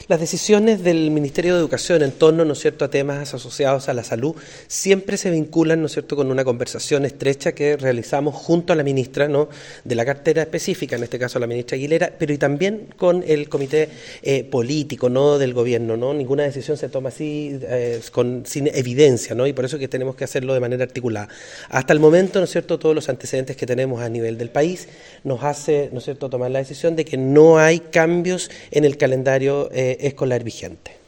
Las decisiones del Ministerio de Educación en torno, ¿no es cierto?, a temas asociados a la salud siempre se vinculan, ¿no es cierto?, con una conversación estrecha que realizamos junto a la ministra, ¿no?, de la cartera específica, en este caso la ministra Aguilera, pero y también con el comité político, ¿no?, del gobierno, ¿no? Ninguna decisión se toma así sin evidencia, ¿no? Y por eso que tenemos que hacerlo de manera articulada. Hasta el momento, ¿no es cierto?, todos los antecedentes que tenemos a nivel del país nos hace, ¿no es cierto?, tomar la decisión de que no hay cambios en el calendario escolar vigente.